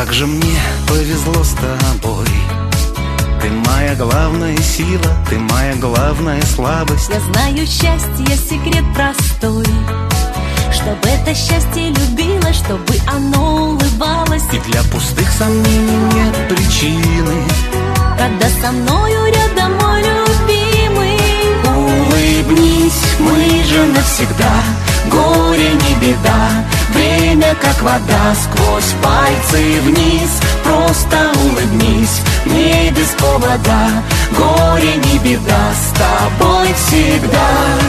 как же мне повезло с тобой. Ты моя главная сила, ты моя главная слабость. Я знаю счастье, секрет простой, чтобы это счастье любило, чтобы оно улыбалось. И для пустых сомнений нет причины, когда со мною рядом мой любимый. Улыбнись, мы же навсегда, горе не беда. Время как вода, сквозь пальцы вниз. Просто улыбнись, мне без повода. Горе не беда, с тобой всегда.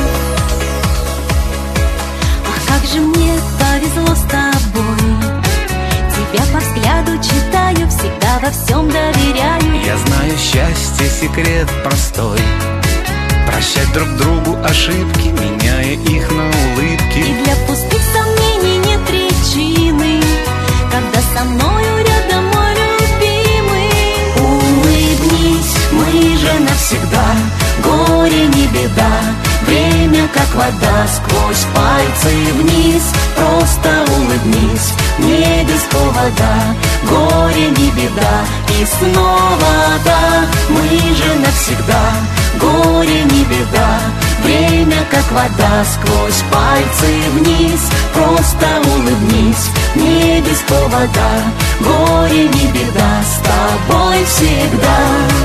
Ах, как же мне повезло с тобой. Тебя по взгляду читаю, всегда во всем доверяю. Я знаю счастье, секрет простой, прощать друг другу ошибки, меняя их на улыбки. И для пустых сомнений нет причины, когда со мною рядом мой любимый. Улыбнись, мы же навсегда, горе не беда. Время как вода, сквозь пальцы вниз. Просто улыбнись, не без повода. Горе не беда, и снова да. Мы же навсегда, горе не беда. Время как вода, сквозь пальцы вниз. Просто улыбнись, не без повода. Горе не беда, с тобой всегда.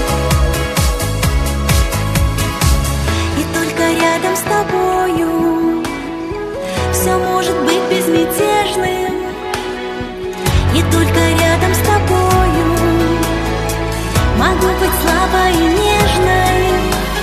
И только рядом с тобою все может быть безмятежным. И только рядом с тобою могу быть слабой и нежной.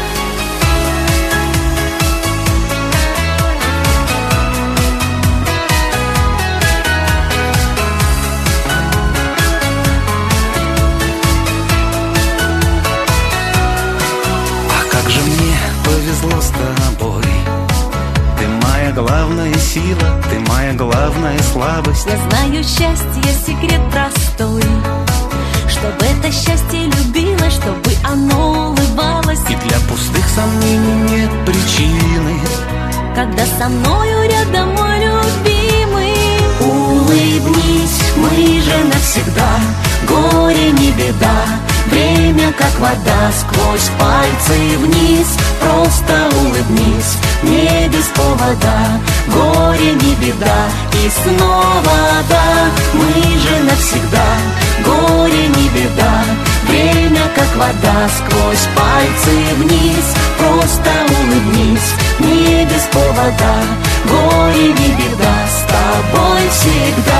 Повезло с тобой. Ты моя главная сила, ты моя главная слабость. Я знаю счастье, секрет простой, чтобы это счастье любило, чтобы оно улыбалось. И для пустых сомнений нет причины, когда со мною рядом мой любимый. Улыбнись, мы же навсегда, горе не беда. Время как вода, сквозь пальцы вниз. Просто улыбнись, не без повода. Горе не беда, и снова да. Мы же навсегда, горе не беда. Время как вода, сквозь пальцы вниз. Просто улыбнись, не без повода. Горе не беда, с тобой всегда.